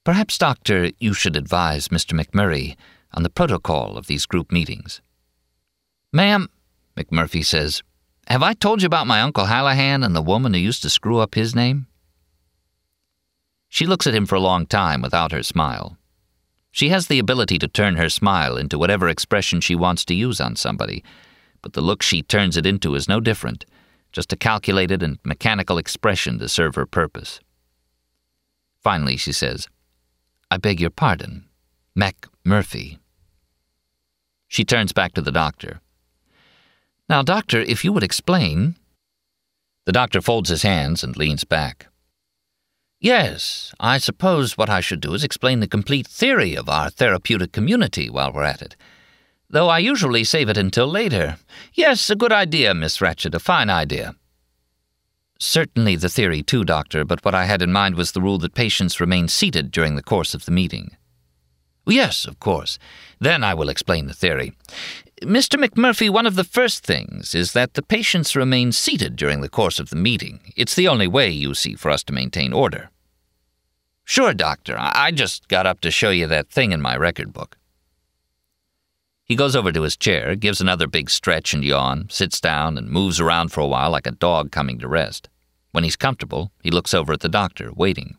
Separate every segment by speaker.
Speaker 1: Perhaps, Doctor, you should advise Mr. McMurray on the protocol of these group meetings. Ma'am, McMurphy says, have I told you about my Uncle Hallahan and the woman who used to screw up his name? She looks at him for a long time without her smile. She has the ability to turn her smile into whatever expression she wants to use on somebody, but the look she turns it into is no different, just a calculated and mechanical expression to serve her purpose. Finally, she says, I beg your pardon, McMurphy. She turns back to the doctor. Now, Doctor, if you would explain... The doctor folds his hands and leans back. Yes, I suppose what I should do is explain the complete theory of our therapeutic community while we're at it, though I usually save it until later. Yes, a good idea, Miss Ratched, a fine idea. Certainly the theory too, Doctor, but what I had in mind was the rule that patients remain seated during the course of the meeting. Yes, of course. Then I will explain the theory. Mr. McMurphy, one of the first things is that the patients remain seated during the course of the meeting. It's the only way, you see, for us to maintain order. Sure, Doctor. I just got up to show you that thing in my record book. He goes over to his chair, gives another big stretch and yawn, sits down, and moves around for a while like a dog coming to rest. When he's comfortable, he looks over at the doctor, waiting.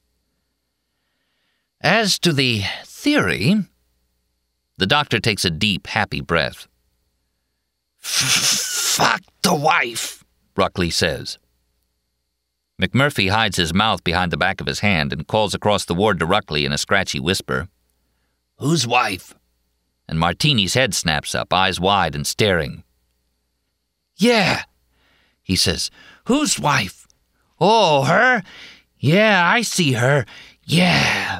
Speaker 1: As to the theory... The doctor takes a deep, happy breath. Fuck the wife, Ruckley says. McMurphy hides his mouth behind the back of his hand and calls across the ward to Ruckley in a scratchy whisper. Whose wife? And Martini's head snaps up, eyes wide and staring. Yeah, he says. Whose wife? Oh, her? Yeah, I see her. Yeah.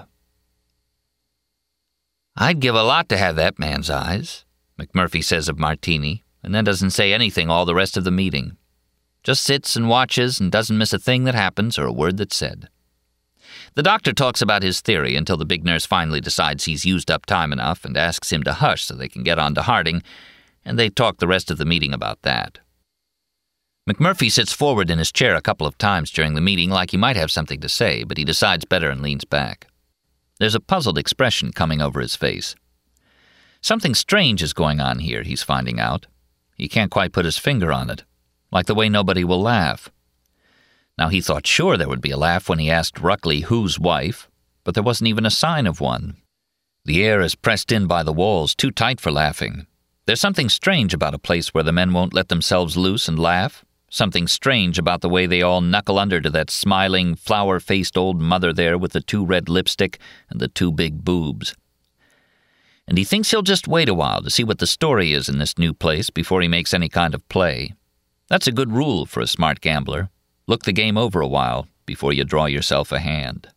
Speaker 1: I'd give a lot to have that man's eyes, McMurphy says of Martini, and then doesn't say anything all the rest of the meeting. Just sits and watches and doesn't miss a thing that happens or a word that's said. The doctor talks about his theory until the big nurse finally decides he's used up time enough and asks him to hush so they can get on to Harding, and they talk the rest of the meeting about that. McMurphy sits forward in his chair a couple of times during the meeting like he might have something to say, but he decides better and leans back. There's a puzzled expression coming over his face. Something strange is going on here, he's finding out. He can't quite put his finger on it, like the way nobody will laugh. Now, he thought sure there would be a laugh when he asked Ruckley whose wife, but there wasn't even a sign of one. The air is pressed in by the walls, too tight for laughing. There's something strange about a place where the men won't let themselves loose and laugh. Something strange about the way they all knuckle under to that smiling, flower-faced old mother there with the too red lipstick and the too big boobs. And he thinks he'll just wait a while to see what the story is in this new place before he makes any kind of play. That's a good rule for a smart gambler. Look the game over a while before you draw yourself a hand.